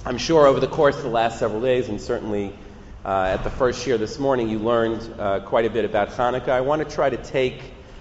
I'm sure over the course of the last several days, and certainly at the first shir this morning, you learned quite a bit about Hanukkah. I want to try to take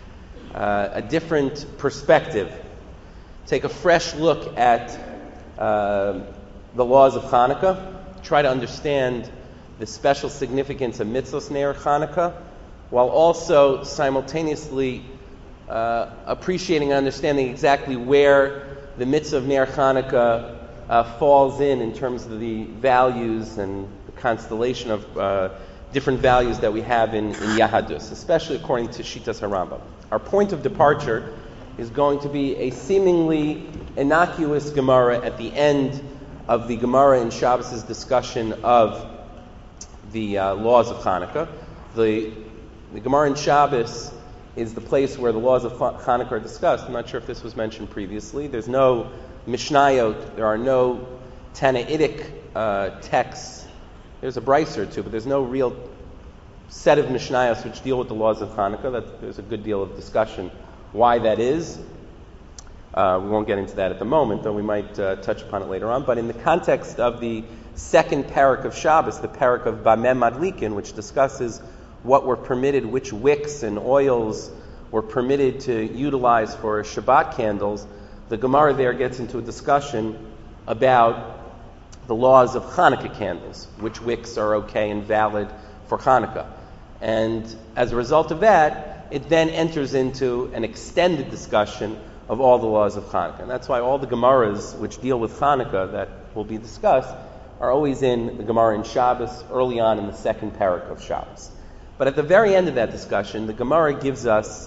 a different perspective, take a fresh look at the laws of Hanukkah, try to understand the special significance of mitzvos ner Hanukkah, while also simultaneously appreciating and understanding exactly where the mitzvah of ner Hanukkah falls in terms of the values and the constellation of different values that we have in Yahadus, especially according to Shitas HaRambam. Our point of departure is going to be a seemingly innocuous Gemara at the end of the Gemara in Shabbos' discussion of the laws of Hanukkah. The Gemara in Shabbos is the place where the laws of Hanukkah are discussed. I'm not sure if this was mentioned previously. There's no Mishnayot, there are no Tannaitic texts. There's a brisa or two, but there's no real set of Mishnayos which deal with the laws of Hanukkah. There's a good deal of discussion why that is. We won't get into that at the moment, though we might touch upon it later on. But in the context of the second parak of Shabbos, the parak of Bameh Madlikin, which discusses what were permitted, which wicks and oils were permitted to utilize for Shabbat candles, the Gemara there gets into a discussion about the laws of Hanukkah candles, which wicks are okay and valid for Hanukkah. And as a result of that, it then enters into an extended discussion of all the laws of Hanukkah. And that's why all the Gemaras which deal with Hanukkah that will be discussed are always in the Gemara in Shabbos, early on in the second parak of Shabbos. But at the very end of that discussion, the Gemara gives us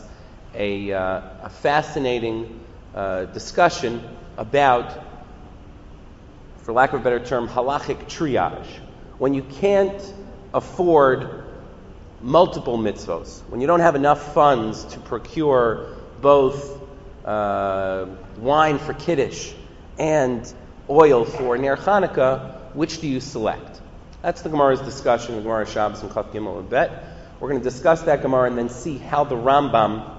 a fascinating discussion about, for lack of a better term, halachic triage. When you can't afford multiple mitzvos, when you don't have enough funds to procure both wine for Kiddush and oil for Ner Hanukkah, which do you select? That's the Gemara's discussion, the Gemara Shabbos and Chaf Gimel and Bet. We're going to discuss that Gemara and then see how the Rambam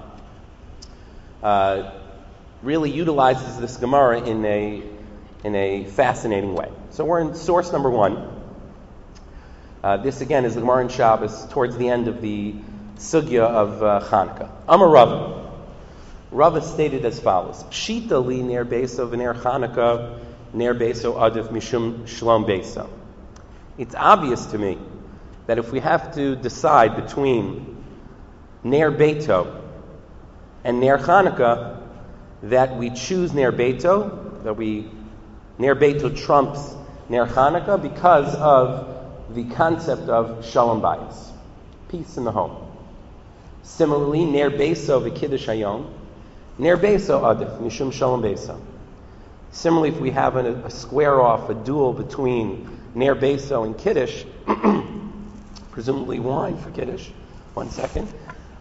really utilizes this Gemara in a fascinating way. So we're in source number 1. This again is the Gemara in Shabbos towards the end of the sugya of Hanukkah. Amar Rava. Rava stated as follows: Pshita li ner beso v'ner Hanukkah ner beso adif mishum shlom beso. It's obvious to me that if we have to decide between ner beito and ner Hanukkah, that we choose ner beito, ner beito trumps ner Hanukkah because of the concept of shalom bayis, peace in the home. Similarly, ner beso v'kiddush hayom, ner beso adif mishum shalom beso. Similarly, if we have a square off, a duel between ner beso and kiddush, presumably wine for kiddush, 1 second,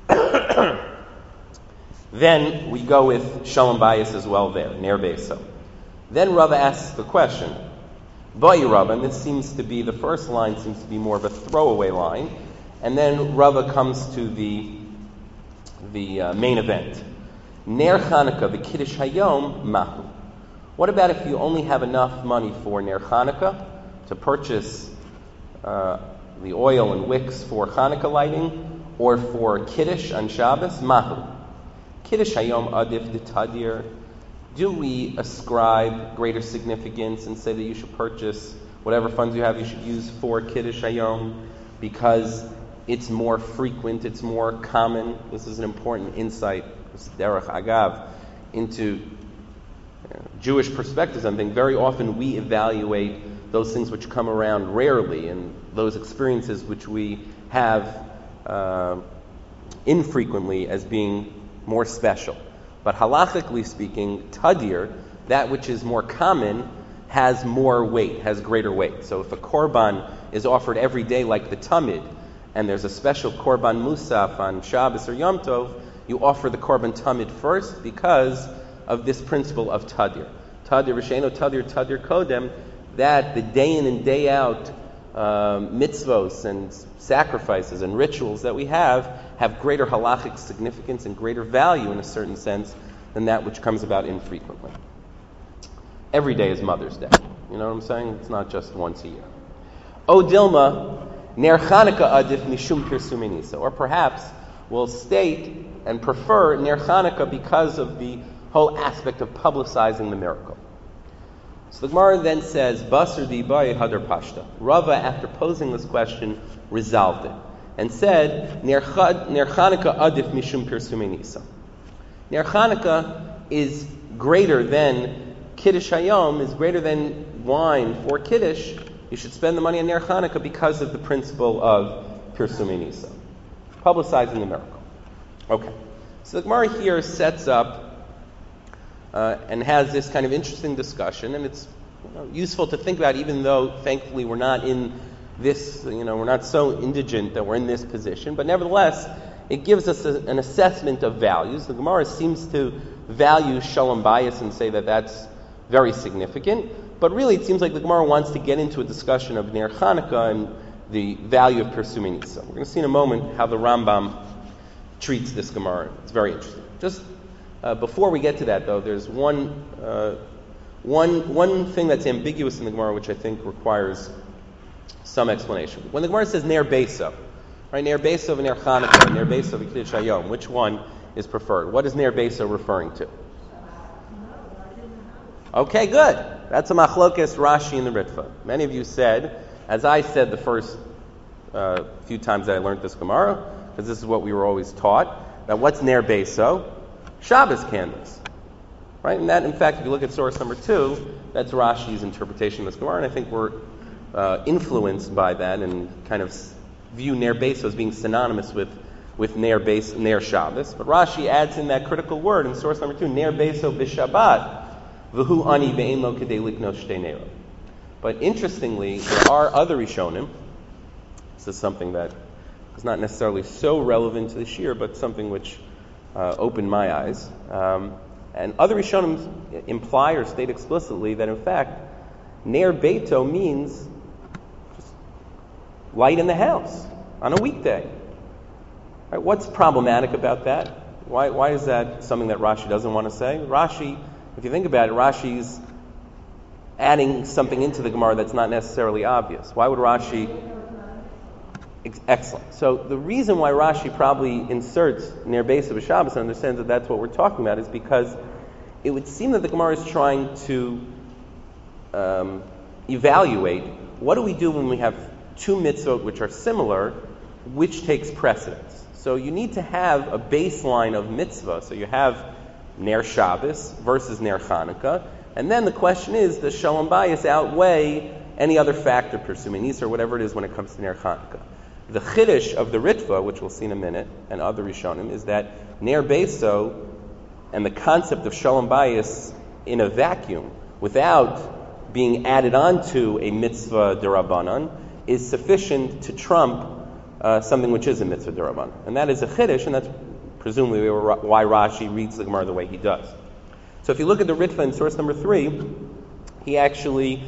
then we go with shalom bayis as well there, ner beso. Then Rava asks the question, Boy Rava, and this seems to be, the first line seems to be more of a throwaway line, and then Rava comes to the main event. Ner Hanukkah, the Kiddush Hayom, Mahu. What about if you only have enough money for Ner Hanukkah to purchase the oil and wicks for Hanukkah lighting, or for Kiddush on Shabbos? Mahu. Kiddush Hayom Adif de Tadir. Do we ascribe greater significance and say that you should purchase whatever funds you have, you should use for Kiddush Hayom because it's more frequent, it's more common? This is an important insight, this derech agav, into Jewish perspectives. I think very often we evaluate those things which come around rarely and those experiences which we have infrequently as being more special. But halachically speaking, tadir, that which is more common, has more weight, has greater weight. So if a korban is offered every day like the tamid, and there's a special korban musaf on Shabbos or Yom Tov, you offer the korban tamid first because of this principle of tadir. Tadir risheno, tadir kodem, that the day in and day out mitzvos and sacrifices and rituals that we have greater halachic significance and greater value in a certain sense than that which comes about infrequently. Every day is Mother's Day. You know what I'm saying? It's not just once a year. O Dilma, Ner Chanukah adif mishum pirsumei nisa. Or perhaps we'll state and prefer Ner Chanukah because of the whole aspect of publicizing the miracle. So the Gemara then says, Basar di bayi hadar pashta. Rava, after posing this question, resolved it and said, Ner Chanukah adif mishum pirsumei nisa. Ner Chanukah is greater than Kiddush Hayom, is greater than wine for Kiddush. You should spend the money on Ner Chanukah because of the principle of pirsumei nisa, publicizing the miracle. Okay, so the Gemara here sets up and has this kind of interesting discussion, and it's useful to think about, even though thankfully we're not in this, we're not so indigent that we're in this position, but nevertheless, it gives us an assessment of values. The Gemara seems to value Shalom Bayis and say that that's very significant, but really it seems like the Gemara wants to get into a discussion of Ner Chanukah and the value of pirsumei nisa. We're going to see in a moment how the Rambam treats this Gemara. It's very interesting. Just before we get to that, though, there's one thing that's ambiguous in the Gemara, which I think requires some explanation. When the Gemara says Ner Beso, right? Ner Beso and Ner Chanukah, Ner Beso and Kiddush Hayom, which one is preferred? What is Ner Beso referring to? Okay, good. That's a machlokes Rashi and the Ritva. Many of you said, as I said the first few times that I learned this Gemara, because this is what we were always taught, that what's Ner Beso? Shabbos candles, right? And that, in fact, if you look at source number 2, that's Rashi's interpretation of this Gemara, and I think we're influenced by that and kind of view Ner Beso as being synonymous with Ner Shabbos. But Rashi adds in that critical word in source number 2, Ner Beso b'Shabbat, v'hu ani ve'en lo kedei liknos shtei nerot. But interestingly, there are other Rishonim. This is something that is not necessarily so relevant to this year, but something which opened my eyes. And other Rishonim imply or state explicitly that, in fact, Ner Beito means just light in the house on a weekday. Right? What's problematic about that? Why is that something that Rashi doesn't want to say? Rashi, if you think about it, Rashi's adding something into the Gemara that's not necessarily obvious. Why would Rashi... Excellent. So the reason why Rashi probably inserts Ner Beso b'Shabbos and understands that that's what we're talking about is because it would seem that the Gemara is trying to evaluate what do we do when we have two mitzvot which are similar, which takes precedence. So you need to have a baseline of mitzvah. So you have Ner Shabbos versus Ner Chanukah, and then the question is, does Shalom Bayis outweigh any other factor, pirsumei nisa or whatever it is when it comes to Ner Chanukah? The chiddush of the Ritva, which we'll see in a minute, and other Rishonim, is that Ner Beso and the concept of Shalom Bayis in a vacuum, without being added on to a mitzvah derabanan, is sufficient to trump something which is a mitzvah derabanan. And that is a chiddush, and that's presumably why Rashi reads the Gemara the way he does. So if you look at the Ritva in source number 3, he actually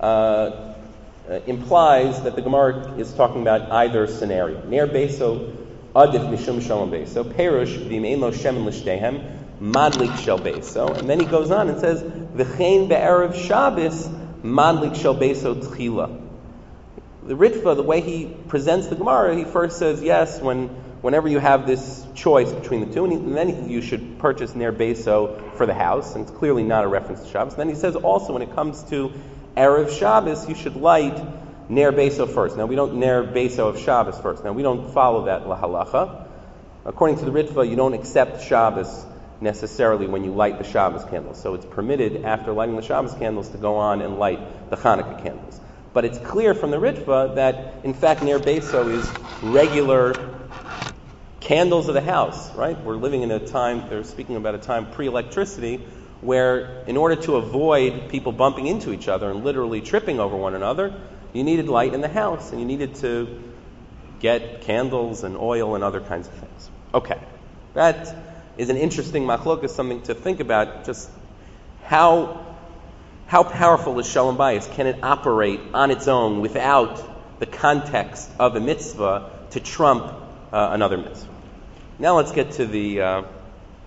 implies that the Gemara is talking about either scenario. Ner Beso adif mishum shalom beso, perush v'im lo shemen l'shtehem, madlik shel beso. And then he goes on and says, v'chein be'erev Shabbos, madlik shel beso tchila. The Ritva, the way he presents the Gemara, he first says, yes, whenever you have this choice between the two, and then you should purchase Ner Beso for the house, and it's clearly not a reference to Shabbos. And then he says also, when it comes to Erev Shabbos, you should light Ner Beso first. Now, we don't Ner Beso of Shabbos first. Now, we don't follow that lahalacha. According to the Ritva, you don't accept Shabbos necessarily when you light the Shabbos candles. So it's permitted, after lighting the Shabbos candles, to go on and light the Hanukkah candles. But it's clear from the Ritva that, in fact, Ner Beso is regular candles of the house, right? We're living in a time, they're speaking about a time pre-electricity, where in order to avoid people bumping into each other and literally tripping over one another, you needed light in the house, and you needed to get candles and oil and other kinds of things. Okay, that is an interesting machlokas, something to think about, just how powerful is Shalom Bayis? Can it operate on its own without the context of a mitzvah to trump another mitzvah? Now let's get to the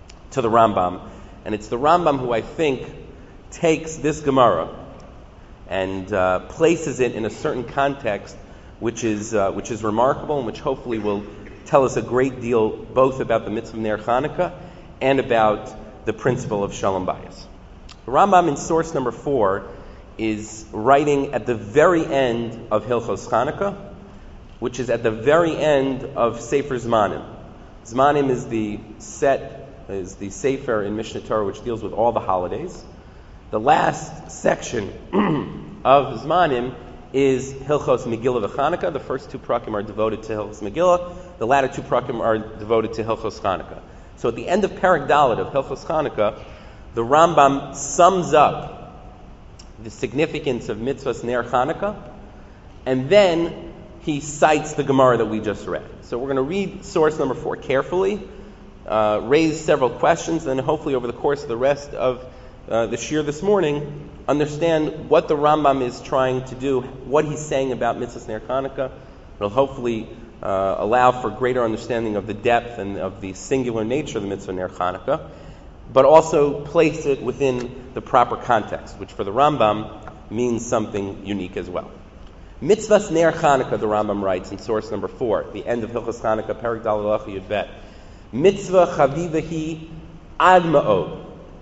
Rambam. And it's the Rambam who I think takes this Gemara and places it in a certain context, which is remarkable and which hopefully will tell us a great deal both about the mitzvah of Ner Chanukah and about the principle of Shalom Bayis. The Rambam in source number 4 is writing at the very end of Hilchos Chanukah, which is at the very end of Sefer Zmanim. Zmanim is the Sefer in Mishnah Torah which deals with all the holidays. The last section of Zmanim is Hilchos Megillah v'Chanukah. The first 2 prakim are devoted to Hilchos Megillah. The latter 2 prakim are devoted to Hilchos Chanukah. So at the end of Perek Dalet of Hilchos Chanukah, the Rambam sums up the significance of mitzvahs Ner Chanukah, and then he cites the Gemara that we just read. So we're going to read source number 4 carefully, raise several questions, and hopefully over the course of the rest of the shir this morning, understand what the Rambam is trying to do, what he's saying about mitzvahs Ner Chanukah. It'll hopefully allow for greater understanding of the depth and of the singular nature of the mitzvah Ner Chanukah, but also place it within the proper context, which for the Rambam means something unique as well. Mitzvahs Ner Chanukah, the Rambam writes in source number 4, the end of Hilchos Chanukah, Perek Dalet Halacha Yud Bet. Mitzvah chavivahi ad ma'od.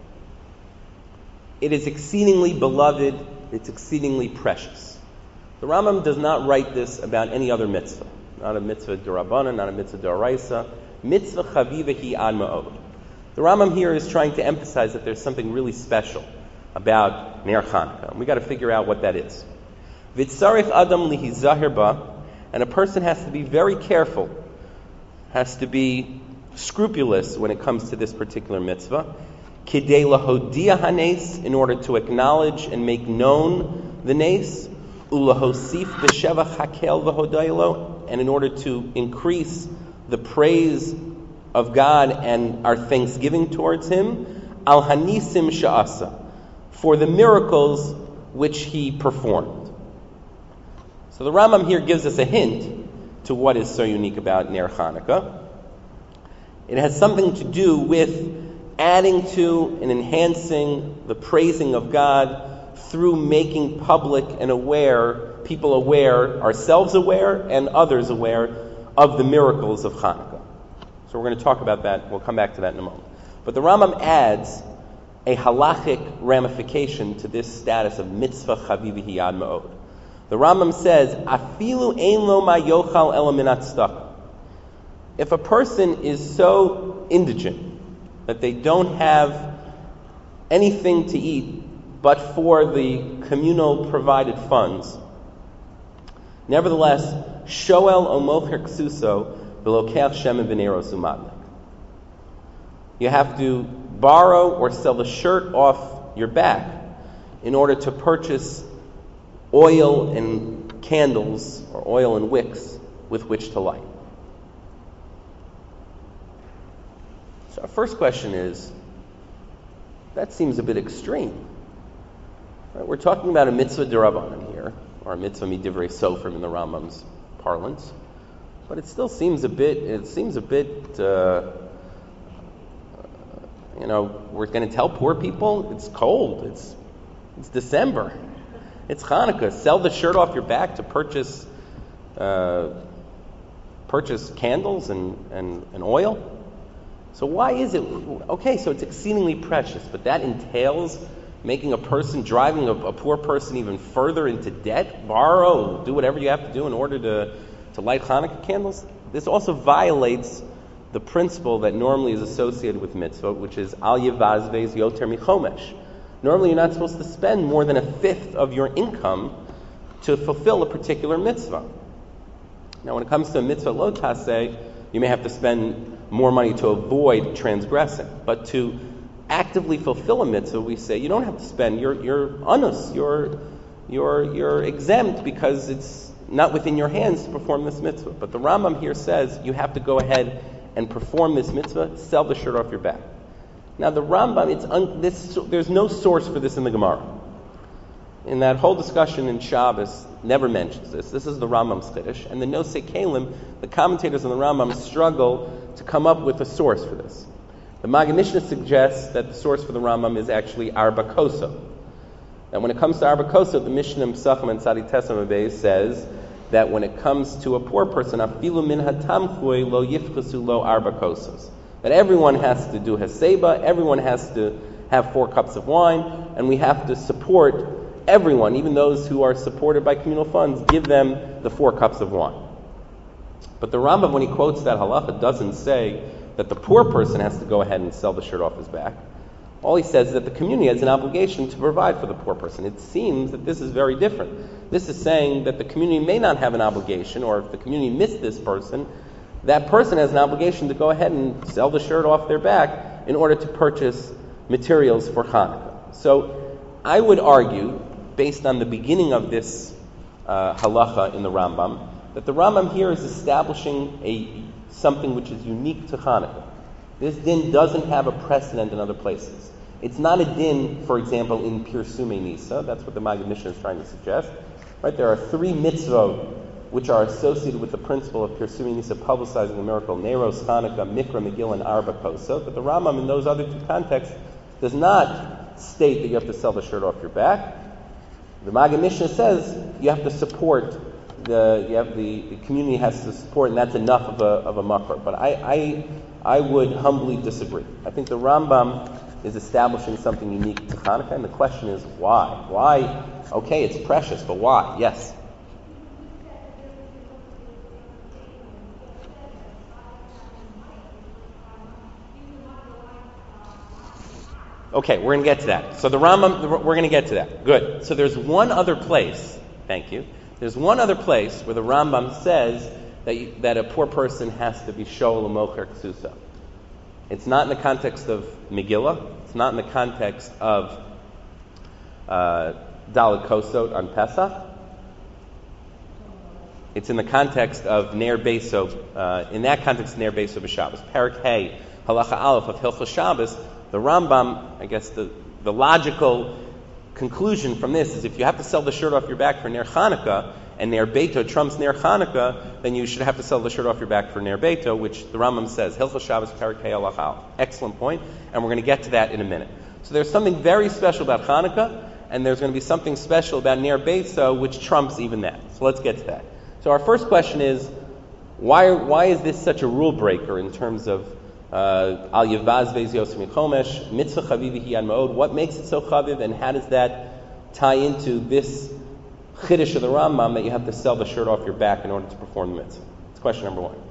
It is exceedingly beloved, it's exceedingly precious. The Rambam does not write this about any other mitzvah. Not a mitzvah d'Rabbanan, not a mitzvah d'Oraisa. Mitzvah chavivahi ad ma'od. The Rambam here is trying to emphasize that there's something really special about Ner Chanukah. We got to figure out what that is. V'tzarich adam lihizahir ba, and a person has to be very careful, has to be scrupulous when it comes to this particular mitzvah. Kidei lahodia hanes, in order to acknowledge and make known the nes. Ulahosif b'shevach hakel v'hodaylo, and in order to increase the praise of God and our thanksgiving towards Him. Al hanisim sha'asa, for the miracles which He performed. So the Rambam here gives us a hint to what is so unique about Ner Chanukah. It has something to do with adding to and enhancing the praising of God through making public and people aware, ourselves aware, and others aware of the miracles of Chanukah. So we're going to talk about that. We'll come back to that in a moment. But the Rambam adds a halachic ramification to this status of mitzvah chavivahi ad ma'od. The Rambam says, "Afilu ein lo ma yochal ela min tzedakah." If a person is so indigent that they don't have anything to eat but for the communal provided funds, nevertheless, shoel o mocher ksuso v'lokeach shemen v'neiros umadlik. You have to borrow or sell the shirt off your back in order to purchase oil and candles, or oil and wicks, with which to light. So our first question is, that seems a bit extreme. Right? We're talking about a mitzvah d'Rabbanan here, or a mitzvah midivrei sofrim in the Rambam's parlance, but it still seems a bit, we're going to tell poor people, it's cold, it's December. It's Hanukkah. Sell the shirt off your back to purchase candles and oil. So why is it? Okay, so it's exceedingly precious, but that entails making driving a poor person even further into debt, borrow, do whatever you have to do in order to light Hanukkah candles. This also violates the principle that normally is associated with mitzvah, which is al yevazvez yoter michomesh. Normally, you're not supposed to spend more than a fifth of your income to fulfill a particular mitzvah. Now, when it comes to a mitzvah lo taseh, you may have to spend more money to avoid transgressing. But to actively fulfill a mitzvah, we say you don't have to spend. You're honest. You're exempt because it's not within your hands to perform this mitzvah. But the Rambam here says you have to go ahead and perform this mitzvah. Sell the shirt off your back. Now the Rambam, there's no source for this in the Gemara. In that whole discussion in Shabbos, never mentions this. This is the Rambam's Chiddush, and the Nosei Kalim, the commentators on the Rambam, struggle to come up with a source for this. The Maggid Mishnah suggests that the source for the Rambam is actually Arba Koso. That when it comes to Arba Kosot, the Mishnah Pesachim and Tzadi Tesam Abayis says that when it comes to a poor person, afilu min hatamchui lo yifchasu lo arba kosos. That everyone has to do haseba, everyone has to have 4 cups of wine, and we have to support everyone, even those who are supported by communal funds, give them the 4 cups of wine. But the Rambam, when he quotes that halacha, doesn't say that the poor person has to go ahead and sell the shirt off his back. All he says is that the community has an obligation to provide for the poor person. It seems that this is very different. This is saying that the community may not have an obligation, or if the community missed this person, that person has an obligation to go ahead and sell the shirt off their back in order to purchase materials for Hanukkah. So I would argue, based on the beginning of this halacha in the Rambam, that the Rambam here is establishing something which is unique to Hanukkah. This din doesn't have a precedent in other places. It's not a din, for example, in Pirsume Nisa. That's what the Maggid Mishnah is trying to suggest. Right? There are 3 mitzvot which are associated with the principle of Pirsume Nisa, publicizing the miracle, Neros, Hanukkah, Mikra, Megillah, and Arba Kosot. But the Rambam, in those other 2 contexts, does not state that you have to sell the shirt off your back. The Maggid Mishnah says you have to support the community has to support, and that's enough of a makar. But I would humbly disagree. I think the Rambam is establishing something unique to Hanukkah, and the question is why? Why? Okay, it's precious, but why? Yes. Okay, we're going to get to that. So the Rambam, we're going to get to that. Good. So there's one other place. Thank you. There's one other place where the Rambam says that a poor person has to be shoel u'mocher ksusa. It's not in the context of Megillah. It's not in the context of Daled Kosot on Pesach. It's in the context of Ner Beso. In that context, Ner Beso b'Shabbos. Parak Hey, Halacha Aleph of Hilchos Shabbos. The Rambam, I guess the logical conclusion from this is if you have to sell the shirt off your back for Ner Chanukah, and Ner Beito trumps Ner Chanukah, then you should have to sell the shirt off your back for Ner Beito, which the Rambam says, Hilchos Shabbos Parak Hey Halacha Aleph. Excellent point, and we're going to get to that in a minute. So there's something very special about Chanukah, and there's going to be something special about Ner Beito, which trumps even that. So let's get to that. So our first question is, why is this such a rule breaker in terms of Al Yivaz Vez Yosef Michomesh, Mitzvah Chaviv Hi Ad Ma'od? What makes it so chaviv, and how does that tie into this chiddush of the Rambam that you have to sell the shirt off your back in order to perform the mitzvah? That's question number one.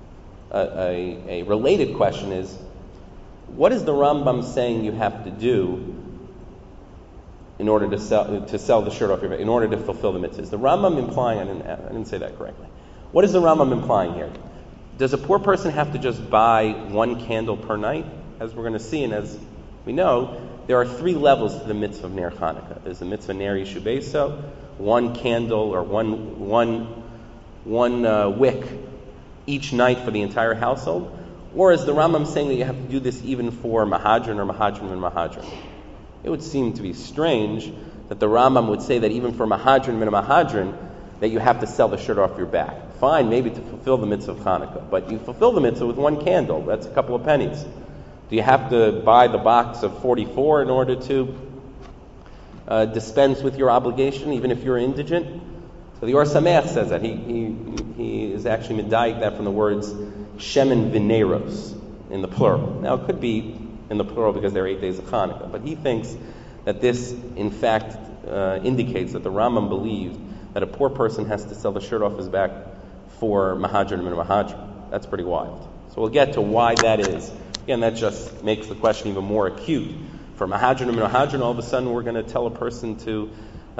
A related question is, what is the Rambam saying you have to do in order to sell the shirt off your back, in order to fulfill the mitzvahs? The Rambam implying, I didn't say that correctly. What is the Rambam implying here? Does a poor person have to just buy 1 candle per night? As we're going to see, and as we know, there are 3 levels to the mitzvah of Ner Chanukah. There's the mitzvah Ner Yishu Beso, 1 candle or one wick each night for the entire household. Or is the Rambam saying that you have to do this even for Mahadran or Mahadran and Mahadran? It would seem to be strange that the Rambam would say that even for Mahadran and Mahadran, that you have to sell the shirt off your back. Fine, maybe to fulfill the mitzvah of Hanukkah, but you fulfill the mitzvah with 1 candle. That's a couple of pennies. Do you have to buy the box of 44 in order to dispense with your obligation, even if you're indigent? So the Or Sameach says that. He is actually medayik that from the words shemen v'neros in the plural. Now it could be in the plural because there are 8 days of Hanukkah, but he thinks that this, in fact, indicates that the Rambam believed that a poor person has to sell the shirt off his back for Mahadran and Mahadran. That's pretty wild. So we'll get to why that is. Again, that just makes the question even more acute. For Mahadran and Mahadran, all of a sudden we're going to tell a person to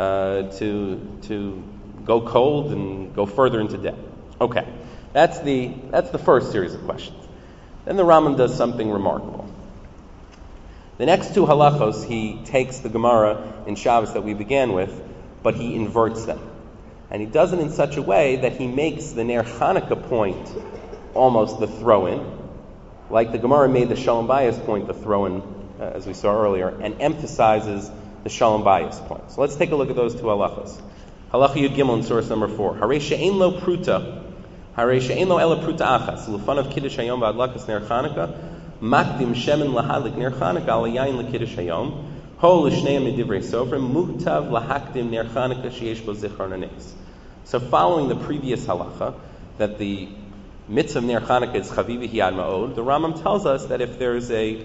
go cold and go further into debt. Okay, that's the first series of questions. Then the Rambam does something remarkable. The next 2 halachos, he takes the Gemara in Shabbos that we began with, but he inverts them. And he does it in such a way that he makes the Ner Chanukah point almost the throw-in, like the Gemara made the Shalom Bayis point the throw-in, as we saw earlier, and emphasizes the Shalom Bayis point. So let's take a look at those 2 halachas. Halacha Yud Gimel in source number 4. Harei she'ein lo pruta, harei she'ein lo ela pruta achas, l'fanav kiddush hayom v'adlakas Ner Chanukah, makdim shemen lahadlik Ner Chanukah al yayin l'kiddush hayom, Ho l'shneim midivrei sofrim muktav lahakdim ner Chanukah sheyesh bo zichron hanes. So following the previous halacha, that the mitzvah of ner Chanukah is chaviv hiyad ma'od, the Rambam tells us that if there's a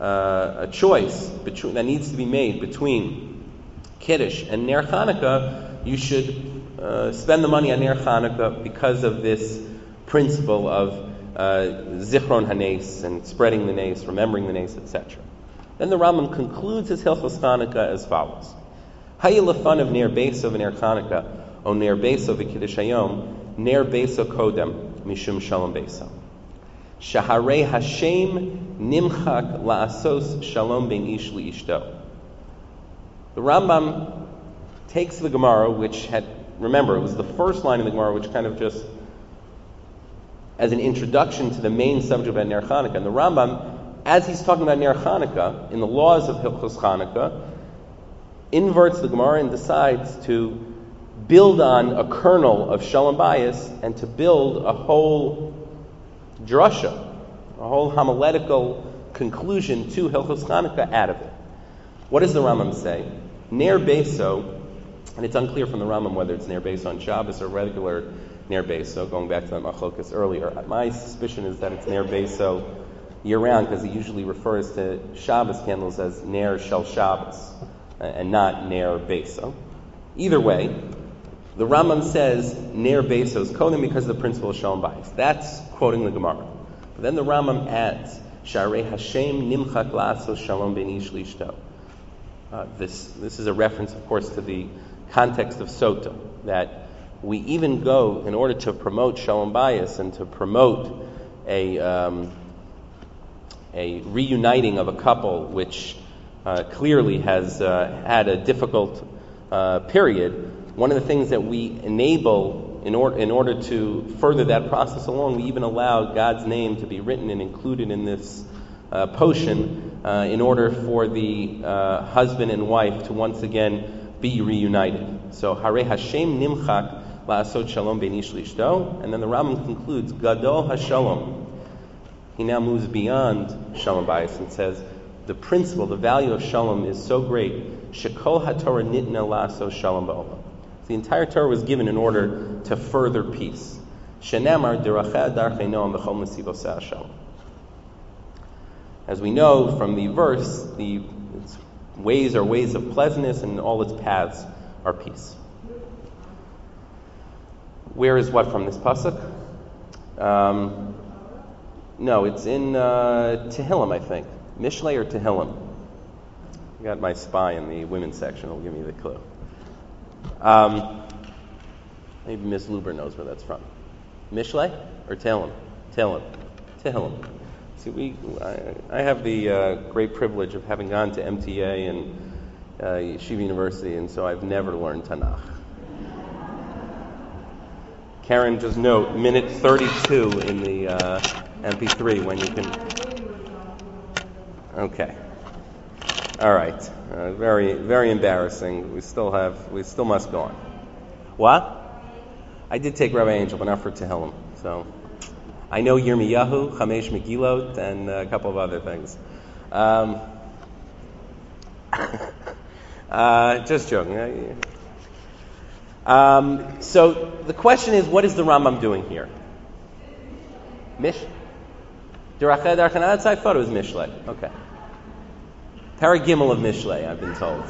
choice that needs to be made between Kiddush and ner Chanukah, you should spend the money on ner Chanukah because of this principle of zichron hanes and spreading the nes, remembering the nes, etc. Then the Rambam concludes his Hilchos Chanukah as follows: Hayil lefan of ner beso v'ner Chanukah o ner beso v'kiddush hayom ner beso kodem mishum shalom beso shaharei Hashem nimchak la'asos shalom ben ish li'ishto. The Rambam takes the Gemara, which had, remember, it was the first line of the Gemara, which kind of just as an introduction to the main subject about ner Chanukah. And the Rambam, as he's talking about ner Chanukah, in the laws of Hilchos Chanukah, inverts the Gemara and decides to build on a kernel of Shalom Bayis and to build a whole drasha, a whole homiletical conclusion to Hilchos Chanukah out of it. What does the Rambam say? Ner Beso, and it's unclear from the Rambam whether it's Ner Beso on Shabbos or regular Ner Beso, going back to the Machlokas earlier. My suspicion is that it's Ner Beso year-round, because he usually refers to Shabbos candles as Ner Shel Shabbos, and not Ner Beso. Either way, the Rambam says Ner Beso is Kodim because of the principle of Shalom Bayis. That's quoting the Gemara. But then the Rambam adds, Sharei Hashem nimchak la'asos shalom ben ish lishto. This is a reference, of course, to the context of Sota, that we even go, in order to promote Shalom Bayis and to promote a reuniting of a couple which clearly has had a difficult period. One of the things that we enable in order to further that process along, we even allow God's name to be written and included in this potion in order for the husband and wife to once again be reunited. So, Harei Hashem nimchak la'asot shalom ben ish lishto, and then the Rambam concludes, Gadol hashalom. He now moves beyond Shalom Bayis and says, the principle, the value of Shalom is so great, Shekol HaTorah nitna la'asos shalom ba'olam. The entire Torah was given in order to further peace. Shenemar deracheh darchei noam v'chol nesivoseh shalom. As we know from the verse, its ways are ways of pleasantness and all its paths are peace. Where is what from this pasuk? No, it's in Tehillim, I think. Mishlei or Tehillim. I got my spy in the women's section. Will give me the clue. Maybe Miss Luber knows where that's from. Mishlei or Tehillim? Tehillim. See, I have the great privilege of having gone to MTA and Yeshiva University, and so I've never learned Tanakh. Karen, just note, minute 32 in the MP3 when you can. Okay. All right. Very, very embarrassing. We still must go on. What? I did take Rabbi Angel, but not for Tehillim. So I know Yirmiyahu, Chamesh Megillot, and a couple of other things. Just joking. So the question is, what is the Rambam doing here? Deracheh Darchanat, I thought it was Mishlei. Okay. Paragimel of Mishlei, I've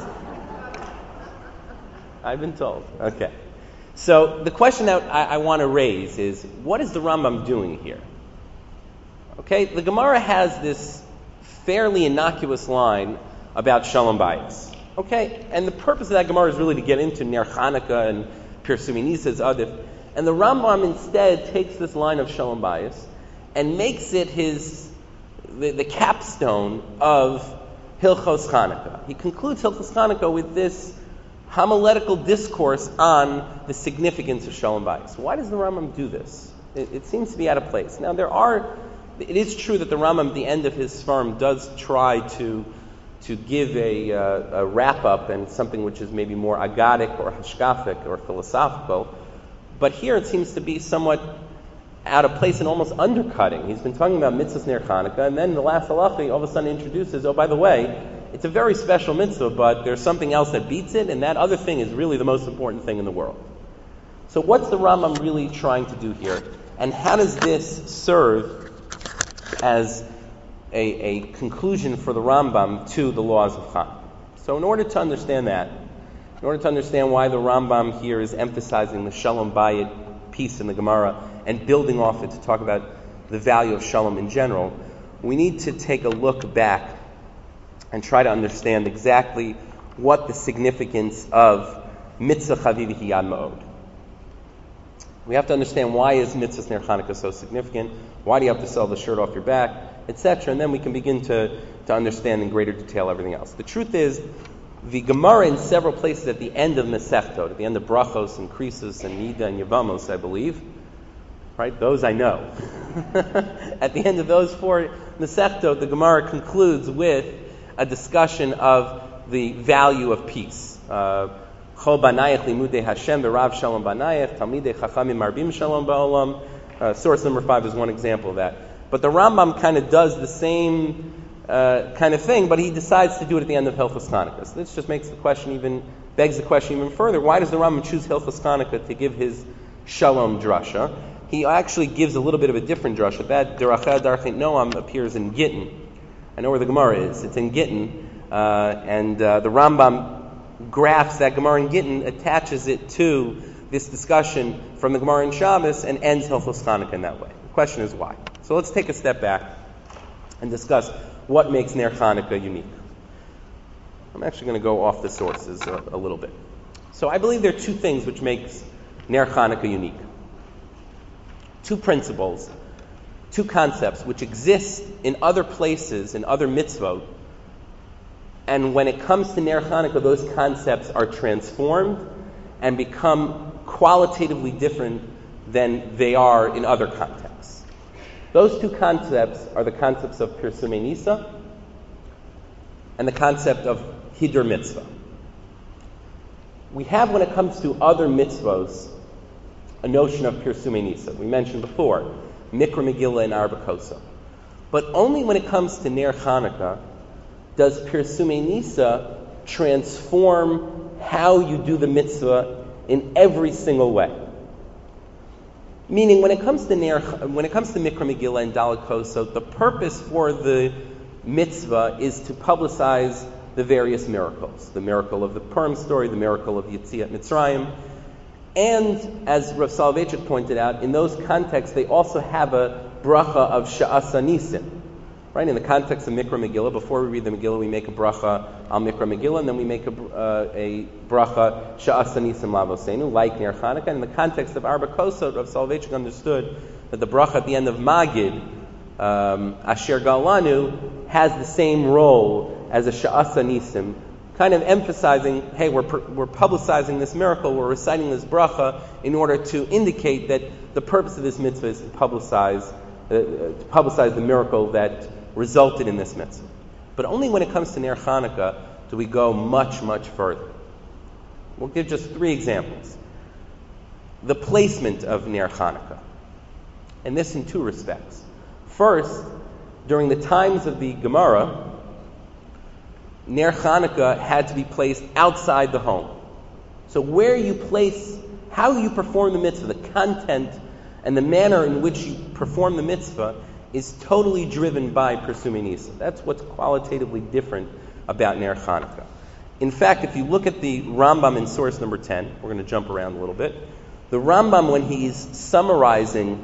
been told. Okay. So the question that I want to raise is, what is the Rambam doing here? Okay, the Gemara has this fairly innocuous line about Shalom Bayis. Okay, and the purpose of that Gemara is really to get into Ner Chanukah and Pirsumei Nisa's Adif. And the Rambam instead takes this line of Shalom Bayis and makes it the capstone of Hilchos Chanukah. He concludes Hilchos Chanukah with this homiletical discourse on the significance of Shalom Bayis. Why does the Rambam do this? It seems to be out of place. Now, it is true that the Rambam at the end of his Sfarim does try to give a wrap-up and something which is maybe more agadic or hashkafic or philosophical, but here it seems to be somewhat out of place and almost undercutting. He's been talking about mitzvahs ner Chanukah, and then the last halacha, all of a sudden introduces, oh, by the way, it's a very special mitzvah, but there's something else that beats it, and that other thing is really the most important thing in the world. So what's the Rambam really trying to do here? And how does this serve as a conclusion for the Rambam to the laws of Chanukah? So in order to understand that, in order to understand why the Rambam here is emphasizing the Shalom Bayit piece in the Gemara and building off it to talk about the value of Shalom in general, we need to take a look back and try to understand exactly what the significance of Mitzvah Chaviv Yad Ma'od. We have to understand, why is Mitzvah Ner Chanukah so significant? Why do you have to sell the shirt off your back, etc.? And then we can begin to understand in greater detail everything else. The truth is, the Gemara in several places at the end of Masechtot, at the end of Brachos and Krisos and Nida and Yevamos, I believe, right? Those I know. At the end of those 4 Masechtot, the Gemara concludes with a discussion of the value of peace. Chol banayach limudei Hashem b'rav shalom banayach, talmidei chachamim marbim shalom ba'olam. Source number 5 is one example of that. But the Rambam kind of does the same kind of thing, but he decides to do it at the end of Hilchos Chanukah. So this just begs the question even further. Why does the Rambam choose Hilchos Chanukah to give his Shalom drasha? He actually gives a little bit of a different drasha. That Derachah Darchei Noam appears in Gittin. I know where the Gemara is. It's in Gittin, and the Rambam graphs that Gemara in Gittin, attaches it to this discussion from the Gemara in Shabbos, and ends Hilchos Chanukah in that way. The question is why. So let's take a step back and discuss what makes Ner Chanukah unique. I'm actually going to go off the sources a little bit. So I believe there are 2 things which makes Ner Chanukah unique. 2 principles, 2 concepts which exist in other places, in other mitzvot, and when it comes to Ner Chanukah, those concepts are transformed and become qualitatively different than they are in other contexts. Those 2 concepts are the concepts of Pirsumei Nisa and the concept of Hidur Mitzvah. We have, when it comes to other mitzvos, a notion of Pirsumei Nisa. We mentioned before, Mikra Megillah and Arba Kosa. But only when it comes to Ner Chanukah does Pirsumei Nisa transform how you do the mitzvah in every single way. Meaning, when it comes to Mikra Megillah and Daled Kosot, the purpose for the mitzvah is to publicize the various miracles. The miracle of the Purim story, the miracle of Yetziat Mitzrayim. And, as Rav Soloveitchik pointed out, in those contexts, they also have a bracha of Sha'asa Nisim. Right? In the context of Mikra Megillah, before we read the Megillah, we make a bracha al Mikra Megillah, and then we make a bracha Sha'asa Nisim Lavosenu, like Ner Chanukah. And in the context of Arba Kosot, Rav Soloveitchik understood that the bracha at the end of Magid, Asher Galanu, has the same role as a Sha'asa Nisim, kind of emphasizing, hey, we're publicizing this miracle, we're reciting this bracha in order to indicate that the purpose of this mitzvah is to publicize the miracle that resulted in this mitzvah. But only when it comes to Ner Chanukah do we go much, much further. We'll give just 3 examples. The placement of Ner Chanukah, and this in 2 respects. First, during the times of the Gemara, Ner Chanukah had to be placed outside the home. So where you place, how you perform the mitzvah, the content and the manner in which you perform the mitzvah is totally driven by Pirsumei Nisa. That's what's qualitatively different about Ner Chanukah. In fact, if you look at the Rambam in source number 10, we're going to jump around a little bit. The Rambam, when he's summarizing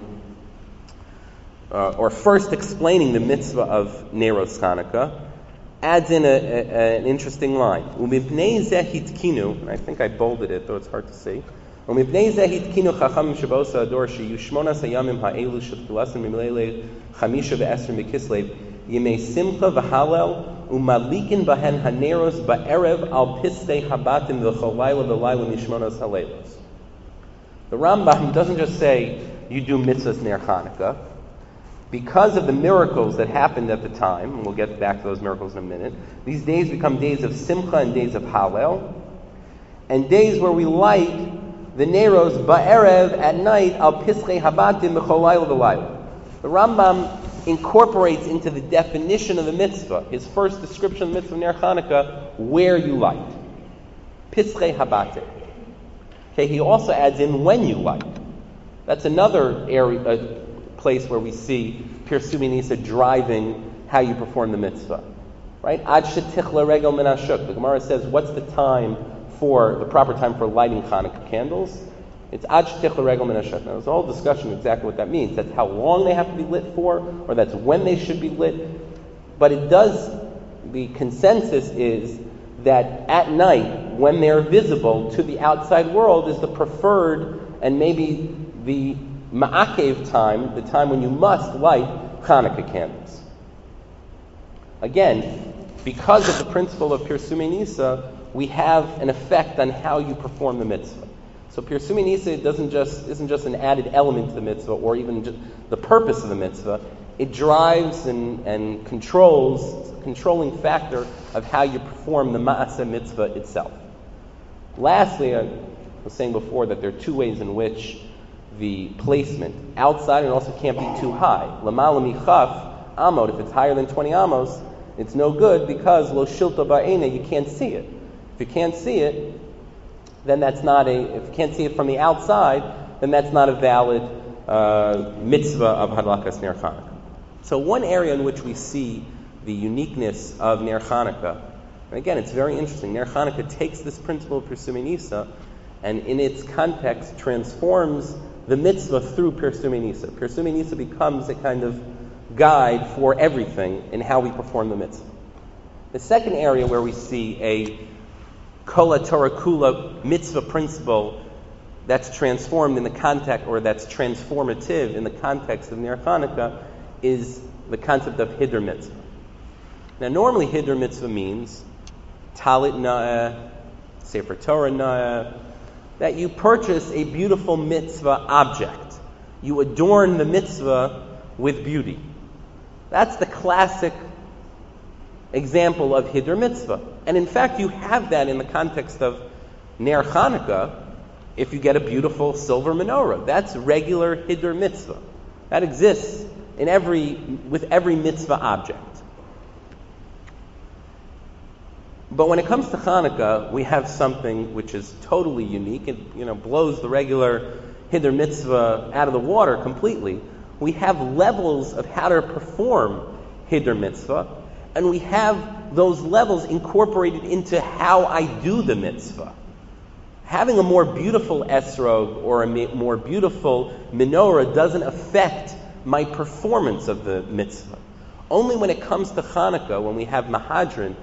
or first explaining the mitzvah of Neros Chanukah, adds in an interesting line. Umipnei zeh hitkinu, I think I bolded it, though it's hard to see. Umipnei zeh hitkinu chacham shabosa ador sheyu shmonas hayamim ha'elu shetfilasim mimleile chamisha ve'esr mikislev yemei simcha v'halel umalikin bahen haneros ba'erev al pistei habatim v'cholayla v'layla mishmonas halelos. The Rambam doesn't just say you do mitzvahs Ner Chanukah. Because of the miracles that happened at the time, and we'll get back to those miracles in a minute, these days become days of Simcha and days of Hallel, and days where we light the Neros ba'erev at night al pischei habatim b'cholayla v'layla. The Rambam incorporates into the definition of the mitzvah, his first description of the mitzvah of Ner Chanukah, where you light. Pisrei habate. Okay, he also adds in when you light. That's another area, place where we see Pirsumi Nisa driving how you perform the mitzvah. Right? Ad shetichla regel min hashuk. The Gemara says, what's the proper time for lighting Hanukkah candles? It's ad shetichla regel min hashuk. Now, there's a whole discussion exactly what that means. That's how long they have to be lit for, or that's when they should be lit. But the consensus is that at night, when they're visible to the outside world, is the preferred and maybe the ma'akev time, the time when you must light Hanukkah candles. Again, because of the principle of Pirsumi Nisa, we have an effect on how you perform the mitzvah. So Pirsumi Nisa isn't just an added element to the mitzvah, or even just the purpose of the mitzvah. It drives and controls, it's a controlling factor of how you perform the ma'aseh mitzvah itself. Lastly, I was saying before that there are two ways in which the placement outside and also can't be too high. Lamala michaf amot, if it's higher than 20 amos, it's no good because lo shilta ba'ena, you can't see it. If you can't see it, then if you can't see it from the outside, then that's not a valid mitzvah of hadlakas Ner Chanukah. So one area in which we see the uniqueness of Ner Chanukah, and again, it's very interesting. Ner Chanukah takes this principle of Pirsumi Nisa and in its context transforms the mitzvah through Pirsumi Nisa. Pirsumi Nisa becomes a kind of guide for everything in how we perform the mitzvah. The second area where we see a Kol Torah Kula mitzvah principle that's transformed in the context, or that's transformative in the context of Ner Chanukah, is the concept of Hiddur Mitzvah. Now, normally Hiddur Mitzvah means Talit Na'eh, Sefer Torah Na'eh, that you purchase a beautiful mitzvah object. You adorn the mitzvah with beauty. That's the classic example of Hiddur Mitzvah. And in fact, you have that in the context of Ner Chanukah if you get a beautiful silver menorah. That's regular Hiddur Mitzvah. That exists with every mitzvah object. But when it comes to Hanukkah, we have something which is totally unique. It blows the regular Hiddur Mitzvah out of the water completely. We have levels of how to perform Hiddur Mitzvah, and we have those levels incorporated into how I do the mitzvah. Having a more beautiful esrog or a more beautiful menorah doesn't affect my performance of the mitzvah. Only when it comes to Hanukkah, when we have Mahadran,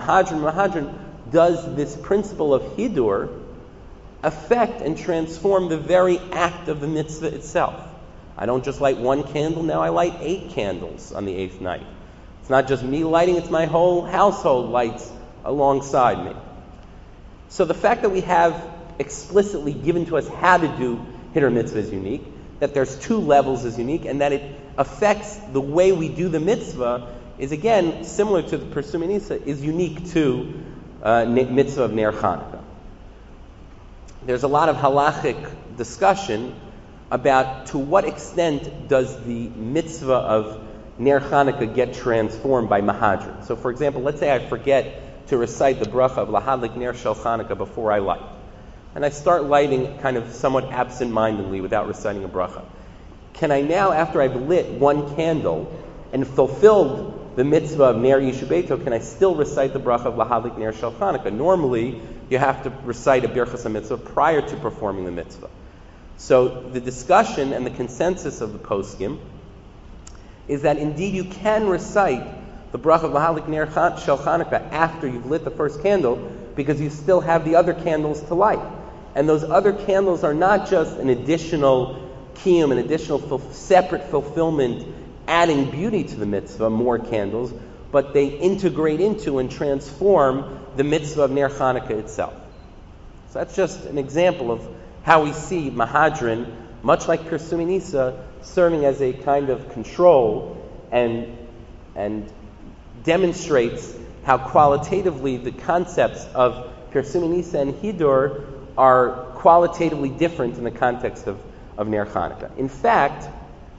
does this principle of Hiddur affect and transform the very act of the mitzvah itself. I don't just light one candle, now I light 8 candles on the 8th night. It's not just me lighting, it's my whole household lights alongside me. So the fact that we have explicitly given to us how to do Hiddur Mitzvah is unique, that there's 2 levels is unique, and that it affects the way we do the mitzvah is, again, similar to the Pirsumi Nisa, is unique to mitzvah of Ner Chanukah. There's a lot of halachic discussion about to what extent does the mitzvah of Ner Chanukah get transformed by Mahadran. So, for example, let's say I forget to recite the bracha of Lahadlik Ner Shel Chanukah before I light. And I start lighting kind of somewhat absent-mindedly without reciting a bracha. Can I now, after I've lit one candle and fulfilled the mitzvah of Ner Yishu Beito, can I still recite the bracha of Lahadlik Ner Shel Chanukah? Normally, you have to recite a Birchas HaMitzvah prior to performing the mitzvah. So the discussion and the consensus of the poskim is that indeed you can recite the bracha of Lahadlik Ner Shel Chanukah after you've lit the first candle, because you still have the other candles to light. And those other candles are not just an additional kiyum, an additional separate fulfillment, adding beauty to the mitzvah, more candles, but they integrate into and transform the mitzvah of Ner Chanukah itself. So that's just an example of how we see Mahadran, much like Pirsumi Nisa, serving as a kind of control and demonstrates how qualitatively the concepts of Pirsumi Nisa and Hiddur are qualitatively different in the context of Ner Chanukah. In fact,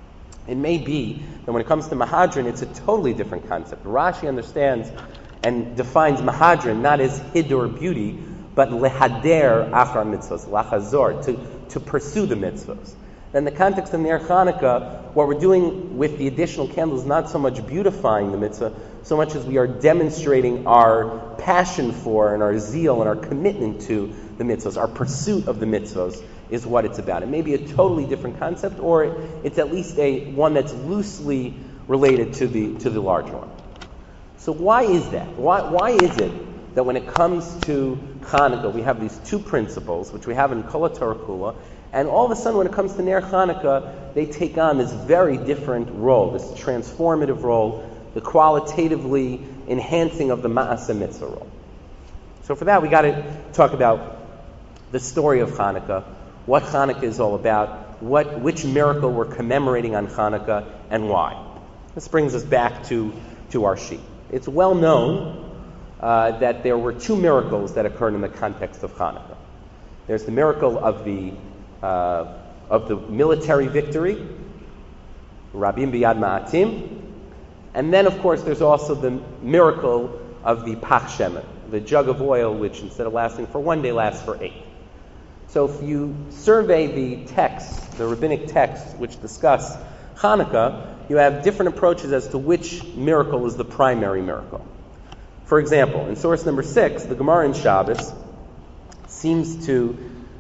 It may be that when it comes to Mahadran, it's a totally different concept. Rashi understands and defines Mahadran not as hidur, beauty, but lehader achar mitzvos, lachazor, to pursue the mitzvos. In the context of Ner Chanukah, what we're doing with the additional candles is not so much beautifying the mitzvah, so much as we are demonstrating our passion for and our zeal and our commitment to the mitzvahs. Our pursuit of the mitzvahs is what it's about. It may be a totally different concept, or it's at least one that's loosely related to the larger one. So why is that? Why is it that when it comes to Chanukah, we have these two principles, which we have in Kol HaTorah Kula, and all of a sudden when it comes to Ner Chanukah, they take on this very different role, this transformative role, the qualitatively enhancing of the Ma'aseh Mitzvah role. So for that, we got to talk about the story of Chanukah, what Chanukah is all about, which miracle we're commemorating on Chanukah, and why. This brings us back to our sheet. It's well known that there were two miracles that occurred in the context of Chanukah. There's the miracle of the military victory, Rabim Biyad Ma'atim, and then, of course, there's also the miracle of the Pach Shemen, the jug of oil, which instead of lasting for 1 day, lasts for 8. So if you survey the texts, the rabbinic texts, which discuss Chanukah, you have different approaches as to which miracle is the primary miracle. For example, in source number 6, the Gemara in Shabbos seems to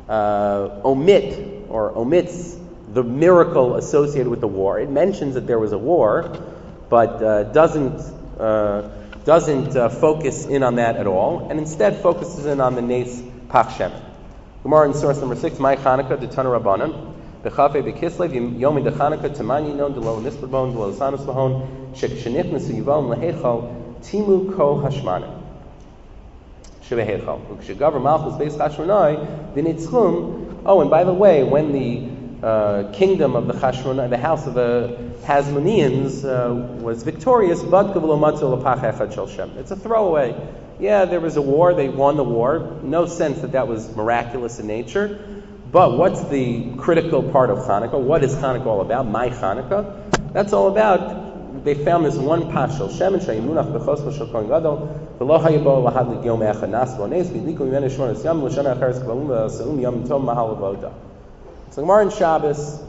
omits the miracle associated with the war. It mentions that there was a war, but doesn't focus in on that at all, and instead focuses in on the Nes Pach Shemen. Gemara in source number 6, Mai Chanukah de Tana Rabbanan, Bechafei Bekislev Yomi de Chanukah Tamani Non de Lo Nisbon de Lo Sanus Lahon Shekshenichnasu Yivom Lehechal Timu Kol Hashmanim Shebehechal Ukshegaver Malchus Beis Chashmonai V'Nitzchum. Oh, and by the way, when the kingdom of the Chashmonai, the house of the Hasmoneans, was victorious, it's a throwaway. Yeah, there was a war, they won the war. No sense that was miraculous in nature. But what's the critical part of Chanukah? What is Chanukah all about? My Chanukah? That's all about, they found this one pashel, Shemen Shayimunach Bechosva Shel Kohen Gadol, V'lo Hayabo Lahad L'Gyom Echad Nas V'Ones V'Yidliku Yimene Shmonas Yom L'Shana Acheres Kvalum V'Sa'um Yom Tov Mahal Avoda. So Gemara in Shabbos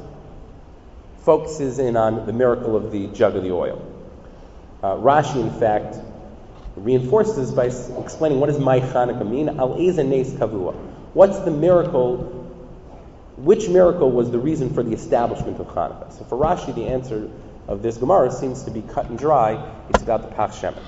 focuses in on the miracle of the jug of the oil. Rashi, in fact, reinforces by explaining what does my Chanukah mean. Al Eza Nes Kavua. What's the miracle? Which miracle was the reason for the establishment of Chanukah? So for Rashi, the answer of this Gemara seems to be cut and dry. It's about the Pach Shemen.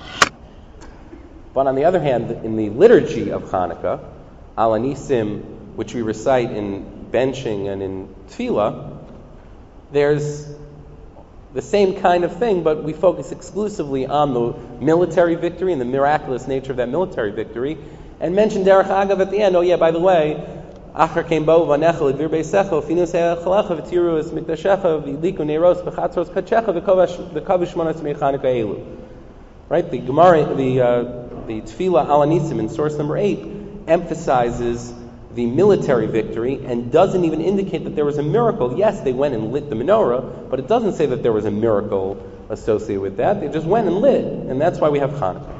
But on the other hand, in the liturgy of Chanukah, Al Anisim, which we recite in benching and in Tefillah, there's the same kind of thing, but we focus exclusively on the military victory and the miraculous nature of that military victory, and mention Derech Agav at the end. Oh yeah, by the way, Achar came bo v'anechel edvir beisecho finus ha'chalecha v'tiru es mikdashecha v'liku neiros v'chatzros kachecha v'kavish monas mechanukah elu. Right, the Gemara, the Tefillah Al Anisim in source number 8 emphasizes the military victory and doesn't even indicate that there was a miracle. Yes, they went and lit the menorah, but it doesn't say that there was a miracle associated with that. They just went and lit, and that's why we have Chanukah.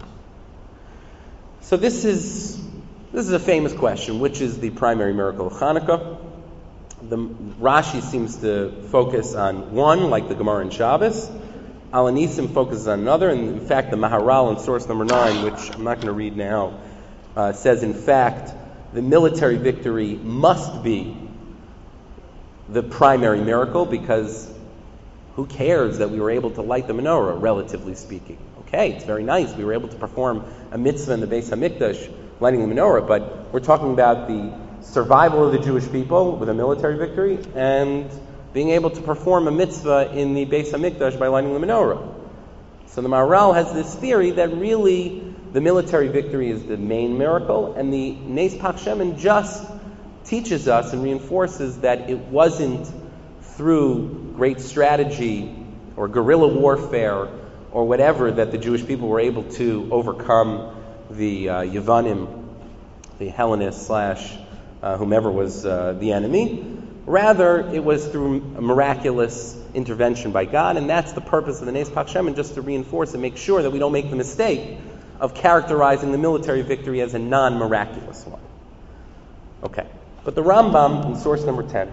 So this is a famous question. Which is the primary miracle of Chanukah? The Rashi seems to focus on one, like the Gemara in Shabbos. Al Anisim focuses on another, and in fact the Maharal in source number 9, which I'm not going to read now, says in fact the military victory must be the primary miracle, because who cares that we were able to light the menorah, relatively speaking? Okay, it's very nice. We were able to perform a mitzvah in the Beis HaMikdash, lighting the menorah, but we're talking about the survival of the Jewish people with a military victory and being able to perform a mitzvah in the Beis HaMikdash by lighting the menorah. So the Maharal has this theory that really the military victory is the main miracle, and the Nes Pach Shemen just teaches us and reinforces that it wasn't through great strategy or guerrilla warfare or whatever that the Jewish people were able to overcome the Yevanim, the Hellenists / whomever was the enemy, Rather, it was through a miraculous intervention by God, and that's the purpose of the Nes Pach Shemin, just to reinforce and make sure that we don't make the mistake of characterizing the military victory as a non-miraculous one. Okay. But the Rambam, in source number 10,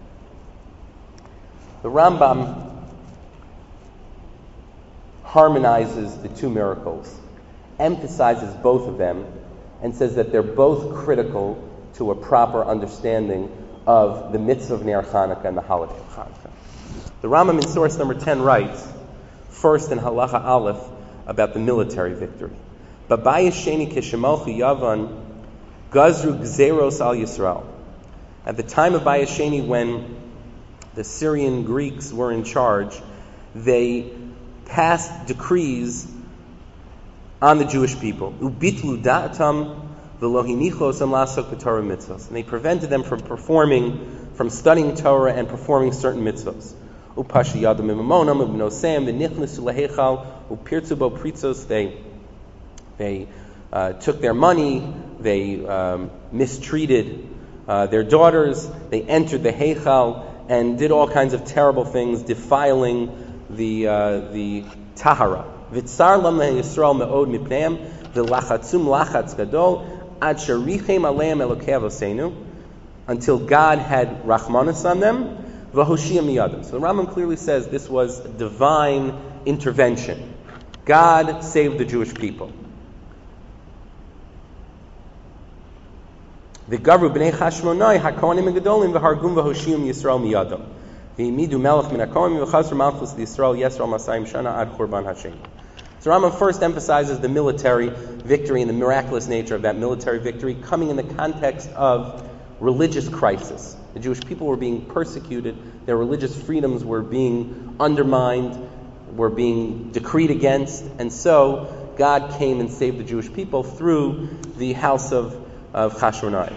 the Rambam harmonizes the two miracles, emphasizes both of them, and says that they're both critical to a proper understanding of the mitzvah of Ner Chanukah and the holiday of Chanukah. The Rambam in source number 10 writes, first in Halacha Aleph, about the military victory. Babayis sheni kishemalchu Yavan gazru gzeros al Yisrael. At the time of Bayis Sheni, when the Syrian Greeks were in charge, they passed decrees on the Jewish people. Ubitlu da'atam v'lo hinichosam lasok b'Torah mitzvos. And they prevented them from studying Torah and performing certain mitzvos. Upashi yadam imamonam ubnosam v'nichnesu lahechal upirtzu bo pritzos. They took their money. They mistreated their daughters. They entered the Heichal and did all kinds of terrible things, defiling the Tahara. V'tzar lam Yisrael me'od mipneim v'lachatzum lachatz gadol ad sherichem aleim elokei avoseinu, until God had rachmanis on them, v'hoshia miyadam. So the Rambam clearly says this was divine intervention. God saved the Jewish people. The Gavru b'nei Chashmonai hakohanim gedolim v'hargum v'hoshium Yisrael miyadam. V'imidu melech min hakohanim v'chazru malchus Yisrael Yisrael masayim shana ad churban Hashem. So Rambam first emphasizes the military victory and the miraculous nature of that military victory, coming in the context of religious crisis. The Jewish people were being persecuted; their religious freedoms were being undermined, were being decreed against, and so God came and saved the Jewish people through the house of Chashmonai.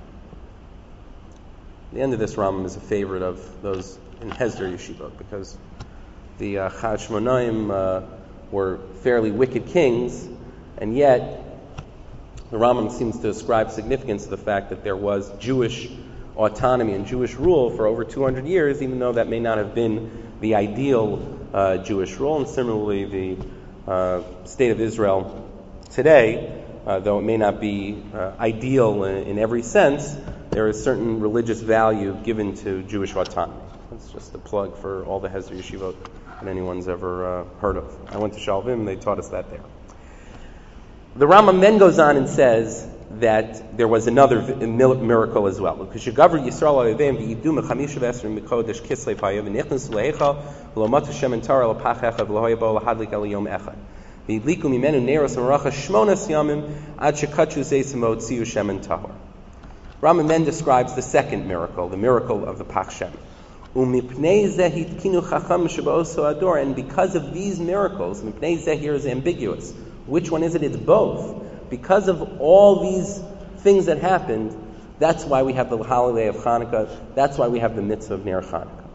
The end of this Rambam is a favorite of those in Hesder Yeshivot, because the Chashmonaim were fairly wicked kings, and yet the Rambam seems to ascribe significance to the fact that there was Jewish autonomy and Jewish rule for over 200 years, even though that may not have been the ideal Jewish rule. And similarly, the state of Israel today, though it may not be ideal in every sense, there is certain religious value given to Jewish autonomy. That's just a plug for all the Hesder Yeshivot that anyone's ever heard of. I went to Shalvim, they taught us that there. The Rambam then goes on and says that there was another miracle as well. Because Shegavru Yisrael Oyeveim v'yidu mechamisha v'esrim mikodesh kislei payav v'nichnas lehecha v'lomat Hashem entara l'pach echad v'lohoyabo l'hadlik el yom echad v'yidliku mimenu neros v'maracha shmonas yamim ad shekatchu zeisimot tziyu shemen tahor. Rambam then describes the second miracle, the miracle of the Pach Shem. Umipnei zeh hitkinu chacham sheba'oso ador. And because of these miracles, mipnei zeh here is ambiguous. Which one is it? It's both. Because of all these things that happened, that's why we have the holiday of Hanukkah. That's why we have the mitzvah of Ner Chanukah.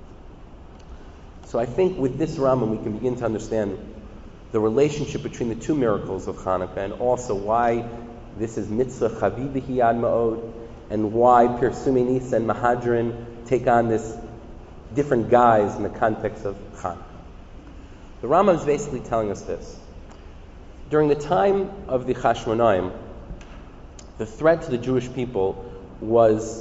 So I think with this Rambam we can begin to understand the relationship between the two miracles of Hanukkah, and also why this is mitzvah chavivihi ad ma'od, and why Pirsumei Nisa and Mahadrin take on this different guise in the context of Hanukkah. The Rambam is basically telling us this. During the time of the Chashmonaim, the threat to the Jewish people was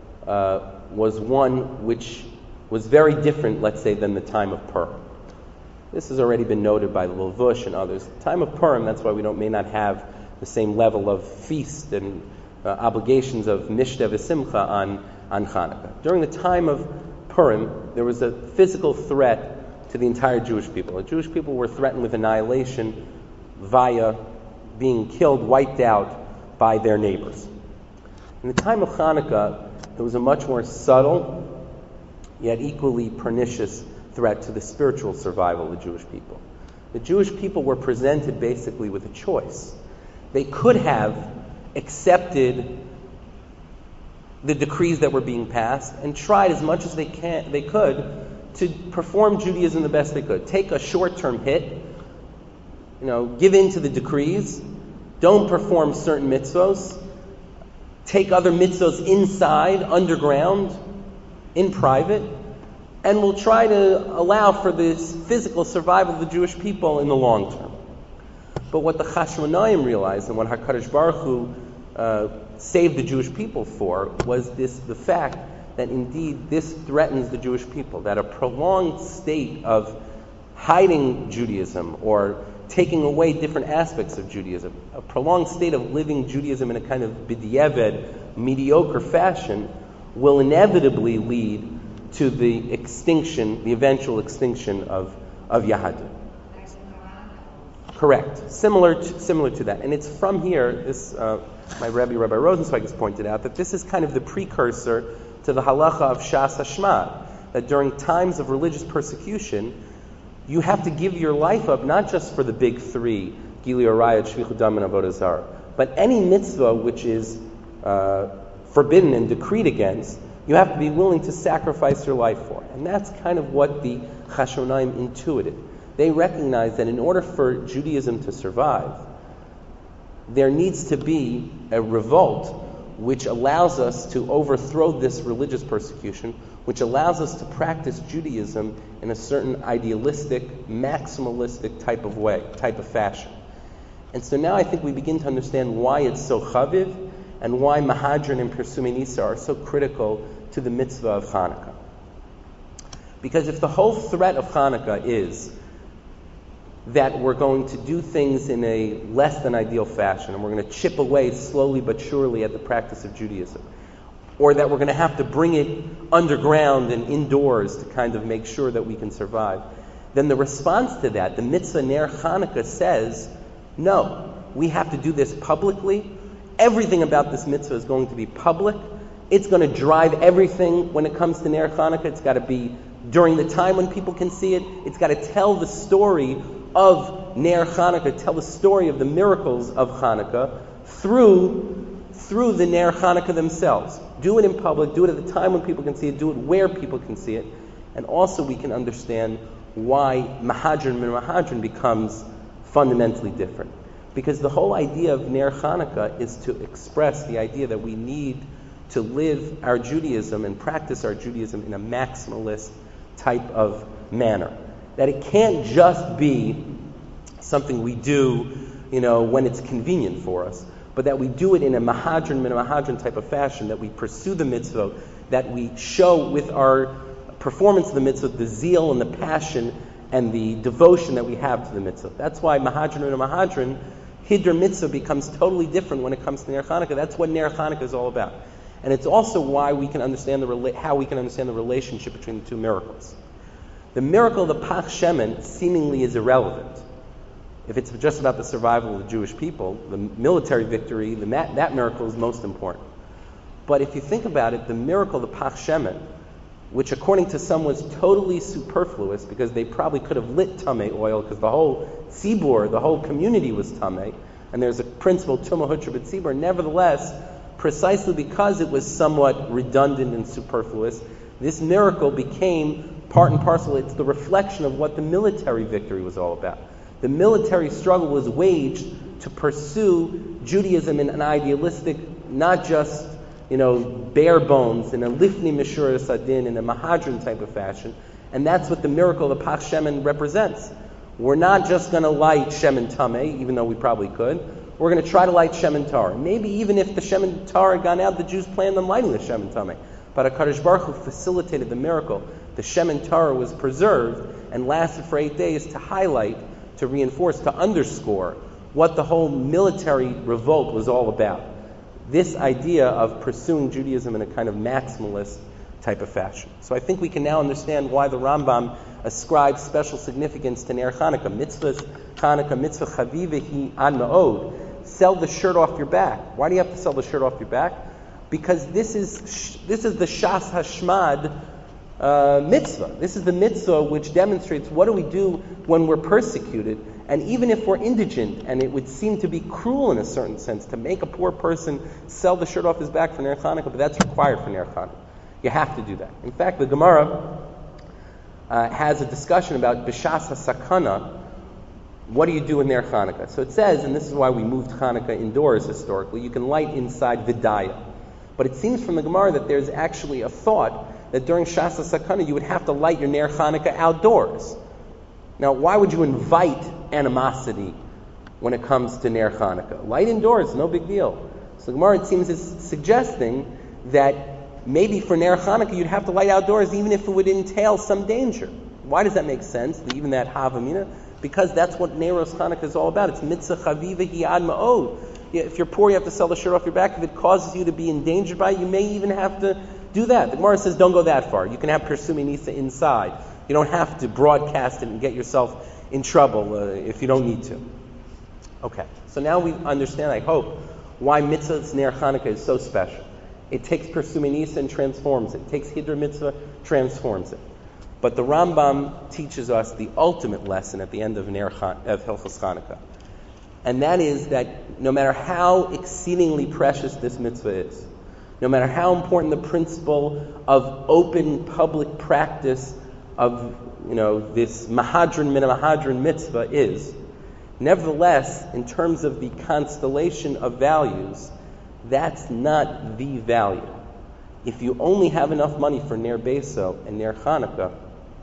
one which was very different, let's say, than the time of Purim. This has already been noted by the Levush and others. The time of Purim, that's why we may not have the same level of feast and obligations of Mishta v'Simcha on Chanukah. During the time of Purim, there was a physical threat to the entire Jewish people. The Jewish people were threatened with annihilation via being killed, wiped out by their neighbors. In the time of Hanukkah, there was a much more subtle, yet equally pernicious threat to the spiritual survival of the Jewish people. The Jewish people were presented basically with a choice. They could have accepted the decrees that were being passed and tried as much as they could to perform Judaism the best they could. Take a short-term hit, give in to the decrees, don't perform certain mitzvos, take other mitzvos inside, underground, in private, and will try to allow for this physical survival of the Jewish people in the long term. But what the Chashmonaim realized, and what HaKadosh Baruch Hu saved the Jewish people for, was the fact that indeed this threatens the Jewish people, that a prolonged state of hiding Judaism or taking away different aspects of Judaism, a prolonged state of living Judaism in a kind of b'diavad, mediocre fashion, will inevitably lead to the extinction, the eventual extinction of Yahadut. Correct. Similar to that. And it's from here, this my Rabbi Rosenzweig has pointed out, that this is kind of the precursor to the halacha of Shas Hashmad, that during times of religious persecution, you have to give your life up, not just for the big three, Gili Arayat, Shvichut Dam, and Avodah Zarah, but any mitzvah which is forbidden and decreed against, you have to be willing to sacrifice your life for. And that's kind of what the Chashmonaim intuited. They recognize that in order for Judaism to survive, there needs to be a revolt which allows us to overthrow this religious persecution, which allows us to practice Judaism in a certain idealistic, maximalistic type of way, type of fashion. And so now I think we begin to understand why it's so chaviv and why Mahadran and Pirsumei Nisa are so critical to the mitzvah of Hanukkah. Because if the whole threat of Hanukkah is that we're going to do things in a less than ideal fashion, and we're going to chip away slowly but surely at the practice of Judaism, or that we're going to have to bring it underground and indoors to kind of make sure that we can survive, then the response to that, the mitzvah Ner Hanukkah, says, no, we have to do this publicly. Everything about this mitzvah is going to be public. It's going to drive everything when it comes to Ner Hanukkah. It's got to be during the time when people can see it. It's got to tell the story of Ner Hanukkah, tell the story of the miracles of Hanukkah through the Ner Hanukkah themselves. Do it in public, do it at the time when people can see it, do it where people can see it. And also we can understand why Mahadran min Mahadran becomes fundamentally different. Because the whole idea of Ner Hanukkah is to express the idea that we need to live our Judaism and practice our Judaism in a maximalist type of manner. That it can't just be something we do, when it's convenient for us, but that we do it in a Mahadran min Mahadran type of fashion, that we pursue the mitzvah, that we show with our performance of the mitzvah the zeal and the passion and the devotion that we have to the mitzvah. That's why Mahadran min Mahadran, Hiddur mitzvah, becomes totally different when it comes to Ner Hanukkah. That's what Ner Hanukkah is all about. And it's also why we can understand how we can understand the relationship between the two miracles. The miracle of the Pach Shemen seemingly is irrelevant. If it's just about the survival of the Jewish people, the military victory, that miracle is most important. But if you think about it, the miracle of the Pach Shemen, which according to some was totally superfluous because they probably could have lit Tameh oil because the whole tzibur, the whole community was Tameh, and there's a principle, Tumah Hutra B'tzibur. Nevertheless, precisely because it was somewhat redundant and superfluous, this miracle became part and parcel. It's the reflection of what the military victory was all about. The military struggle was waged to pursue Judaism in an idealistic, not just, bare bones, in a lifnei meshura sadin, in a Mahadran type of fashion. And that's what the miracle of the Pach Shemen represents. We're not just going to light Shemen Tameh, even though we probably could. We're going to try to light Shemen Torah. Maybe even if the Shemen Torah had gone out, the Jews planned on lighting the Shemen Tameh. But HaKadosh Baruch Hu facilitated the miracle. The Shemen Torah was preserved and lasted for 8 days to highlight, to reinforce, to underscore what the whole military revolt was all about. This idea of pursuing Judaism in a kind of maximalist type of fashion. So I think we can now understand why the Rambam ascribes special significance to Ner Hanukkah. Mitzvahs Hanukkah, mitzvah chavivehi ad ma'od. Sell the shirt off your back. Why do you have to sell the shirt off your back? Because this is the Shas Hashmad mitzvah. This is the mitzvah which demonstrates what do we do when we're persecuted. And even if we're indigent, and it would seem to be cruel in a certain sense to make a poor person sell the shirt off his back for Ner Hanukkah, but that's required for Ner Hanukkah. You have to do that. In fact, the Gemara has a discussion about B'shas HaSakana. What do you do in Ner Hanukkah? So it says, and this is why we moved Hanukkah indoors historically, you can light inside Vidaya. But it seems from the Gemara that there's actually a thought that during Shas HaSakana you would have to light your Ner Chanukah outdoors. Now, why would you invite animosity when it comes to Ner Chanukah? Light indoors, no big deal. So the Gemara, it seems, is suggesting that maybe for Ner Chanukah you'd have to light outdoors even if it would entail some danger. Why does that make sense? Even that Havamina? Because that's what Neiros Chanukah is all about. It's mitzvah chaviva hiyad ma'od. If you're poor, you have to sell the shirt off your back. If it causes you to be endangered by it, you may even have to do that. The Gemara says don't go that far. You can have Persumi Nisa inside. You don't have to broadcast it and get yourself in trouble if you don't need to. Okay, so now we understand, I hope, why mitzvah Ner Chanukah is so special. It takes Persumi Nisa and transforms it. It takes Hidra Mitzvah, transforms it. But the Rambam teaches us the ultimate lesson at the end of Hilchos Chanukah. And that is that no matter how exceedingly precious this mitzvah is, no matter how important the principle of open public practice of this Mahadran min Mahadran mitzvah is, nevertheless, in terms of the constellation of values, that's not the value. If you only have enough money for Ner Beso and Ner Chanukah,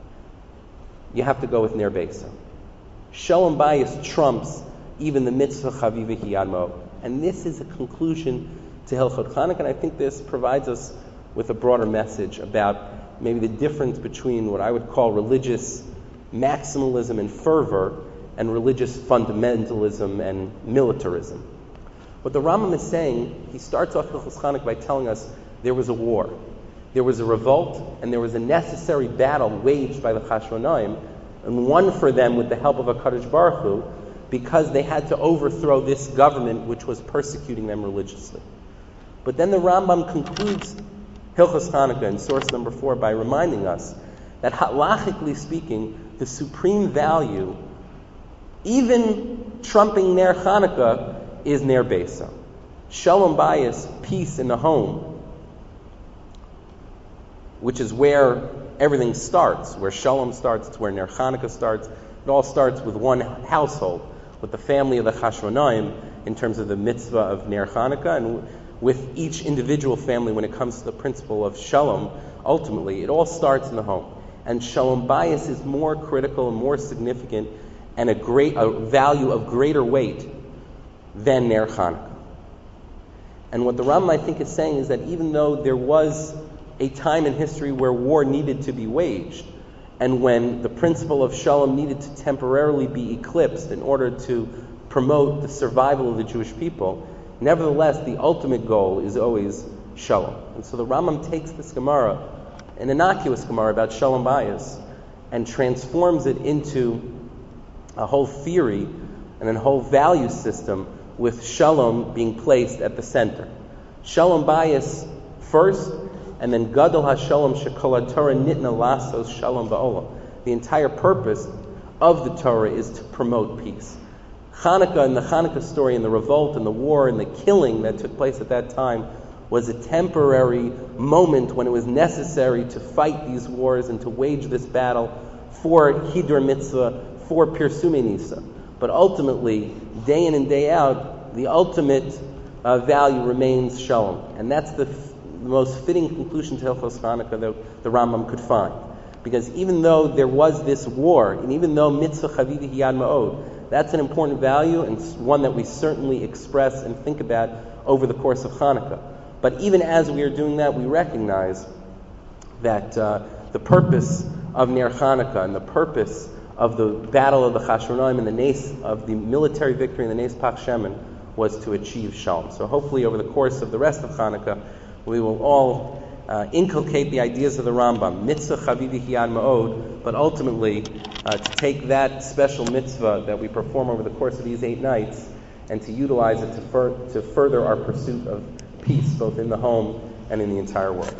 you have to go with Ner Beso. Shalom Bayis trumps even the mitzvah Chaviva Hiyad Ma'od. And this is a conclusion to Hilchot Chanukah, and I think this provides us with a broader message about maybe the difference between what I would call religious maximalism and fervor and religious fundamentalism and militarism. What the Rambam is saying, he starts off Hilchos Chanukah by telling us there was a war. There was a revolt, and there was a necessary battle waged by the Chashmonaim, and won for them with the help of HaKadosh Baruch Hu, because they had to overthrow this government which was persecuting them religiously. But then the Rambam concludes Hilchos Chanukah in source number 4 by reminding us that halachically speaking, the supreme value, even trumping Ner Chanukah, is Ner Beso. Shalom Bayis, peace in the home, which is where everything starts, where Shalom starts, it's where Ner Chanukah starts. It all starts with one household, with the family of the Chashmonaim in terms of the mitzvah of Ner Chanukah, and with each individual family when it comes to the principle of Shalom. Ultimately, it all starts in the home. And Shalom Bayis is more critical and more significant and a value of greater weight than Ner Chanukah. And what the Rambam, I think, is saying is that even though there was a time in history where war needed to be waged, and when the principle of Shalom needed to temporarily be eclipsed in order to promote the survival of the Jewish people, nevertheless, the ultimate goal is always Shalom. And so the Rambam takes this Gemara, an innocuous Gemara about Shalom Bayis, and transforms it into a whole theory and a whole value system with Shalom being placed at the center. Shalom Bayis first, and then Gadol HaShalom Shekol HaTorah Nitna Lasos Shalom Ba'olam. The entire purpose of the Torah is to promote peace. Chanukah and the Chanukah story and the revolt and the war and the killing that took place at that time was a temporary moment when it was necessary to fight these wars and to wage this battle for Hidra Mitzvah, for Pirsumei Nisa. But ultimately, day in and day out, the ultimate value remains Shalom. And that's the most fitting conclusion to Hilchos Chanukah that the Rambam could find. Because even though there was this war, and even though mitzvah chaviva hiyad ma'od, that's an important value and one that we certainly express and think about over the course of Chanukah. But even as we are doing that, we recognize that the purpose of Ner Chanukah and the purpose of the battle of the Chashmonaim and the Nes of the military victory in the Nes Pach Shemen was to achieve Shalom. So hopefully over the course of the rest of Chanukah, we will all inculcate the ideas of the Rambam, mitzvah chavivi hiyad ma'od, but ultimately to take that special mitzvah that we perform over the course of these 8 nights and to utilize it to further our pursuit of peace both in the home and in the entire world.